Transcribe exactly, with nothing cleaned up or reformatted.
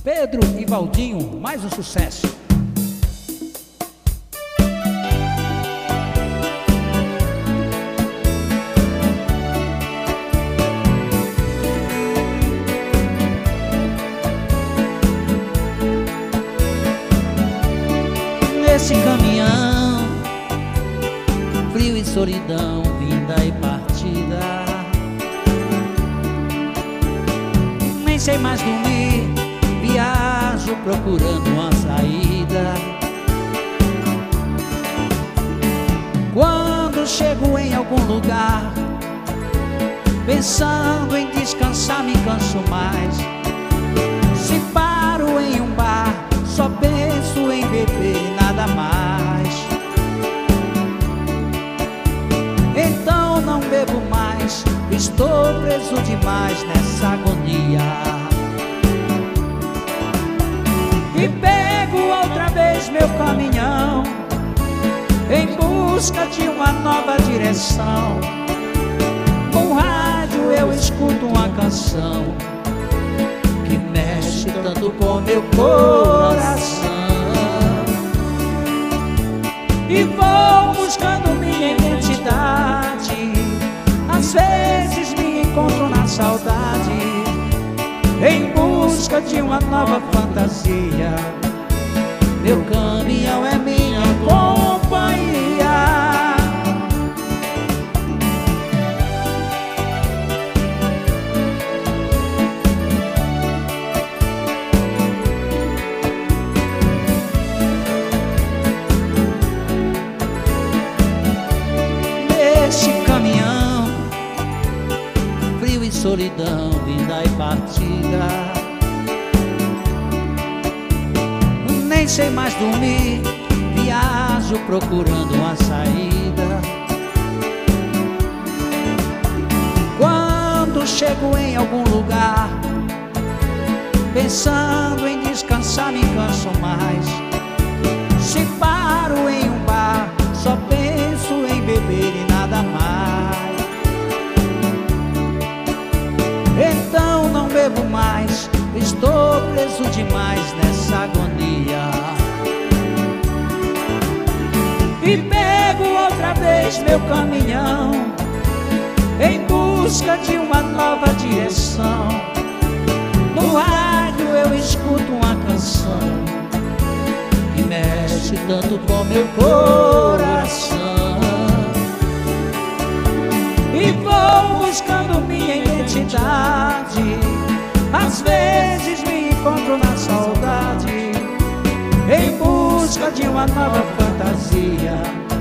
Pedro e Valdinho, mais um sucesso. Nesse caminhão, frio e solidão, vinda e partida, nem sei mais dormir, viajo procurando uma saída. Quando chego em algum lugar, pensando em descansar, me canso mais. Se paro em um bar, só penso em beber e nada mais. Então não bebo mais, estou preso demais nessa agonia. E pego outra vez meu caminhão, em busca de uma nova direção. Com rádio eu escuto uma canção que mexe tanto com meu coração. E vou buscando minha identidade, às vezes me encontro na saudade, em busca de uma nova fantasia. Meu caminhão é minha companhia. Nesse caminhão, frio e solidão, vinda e partida, nem sei mais dormir, viajo procurando uma saída. Quando chego em algum lugar, pensando em descansar, me canso mais. Se paro em um bar, só penso em beber e nada mais. Então não bebo mais, estou preso demais nessa agonia. E pego outra vez meu caminhão, em busca de uma nova direção. No rádio eu escuto uma canção que mexe tanto com meu coração. E vou buscando minha identidade, às vezes me encontro na saudade, em busca de uma nova fantasia.